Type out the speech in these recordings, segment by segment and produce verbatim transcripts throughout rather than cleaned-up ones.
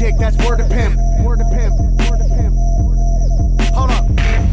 dick, that's word to pimp. Word to pimp. Word to pimp. Hold up.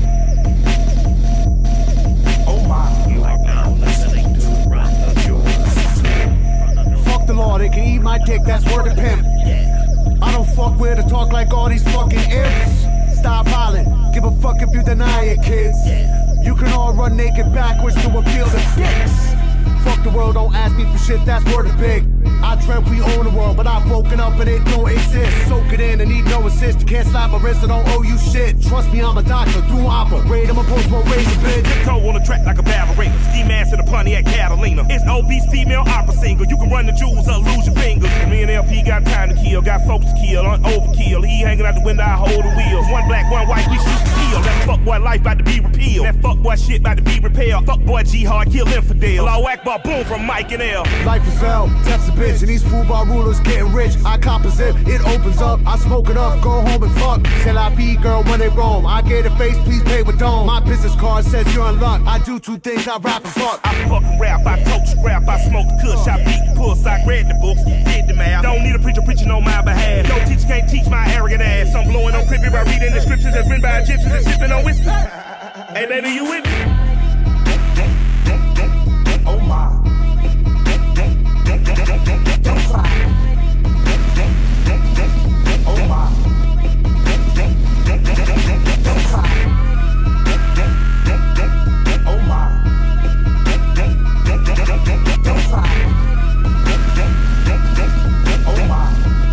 Oh my. You are now listening to Run the Jewels. Fuck the law, they can eat my dick, that's word to pimp. I don't fuck with or talk like all these fucking imps. Stop hollering, give a fuck if you deny it, kids. You can all run naked backwards to a field of dicks. Fuck the world, don't ask me for shit, that's word of big. I dreamt we own the world, but I've woken up and it don't exist. Soak it in and need no assist. You can't slap my wrist, I don't owe you shit. Trust me, I'm a doctor, do operate, I'm a post-war razor bitch. Tiptoe on the track like a ballerina. Ski mask in a Pontiac Catalina. It's obese female opera singer. You can run the jewels or lose your fingers. Me and L P got time to kill, got folks to kill, on overkill. He hanging out the window, I hold the wheels. One black, one white, we shoot to kill. That fuckboy life about to be repealed. That fuckboy shit about to be repaired. Fuckboy jihad, kill infidel. Allahu Akbar, boom from Mike and L. Life is hell, death's a bitch, and these football rulers getting rich. I composite, it opens up, I smoke it up, go home and fuck. Till I be girl when they roam. I get a face, please pay with dome. My business card says you're in luck. I do two things, I rap and fuck. I fucking rap, I coach rap, I smoke the kush, I beat the puss, I read the books, did the math. Don't need a preacher preaching on my behalf. Yo, teacher can't teach my arrogant ass. I'm blowing on crippy by reading the scriptures that's written by Egyptians and sipping on whiskey. Hey baby, you with me? Oh my. Don't cry. Oh my. Don't cry. Oh my. Don't cry. Oh my.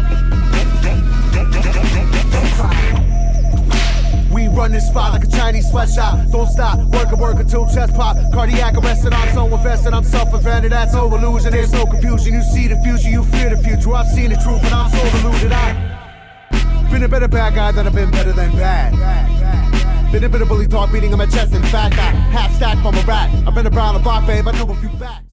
Don't cry. We run this spot like a Chinese sweatshop. Don't stop, work and work until chest pop. Cardiac arrested, I'm so invested, I'm self-invented. That's no illusion, there's no confusion. You see the future, you fear the future. I've seen the truth and I'm so deluded. I've been a better bad guy than I've been better than bad. Been a bit of bully talk, beating on my chest. In fact, I half stack from a rat. I've been around the block, babe, I know a few facts.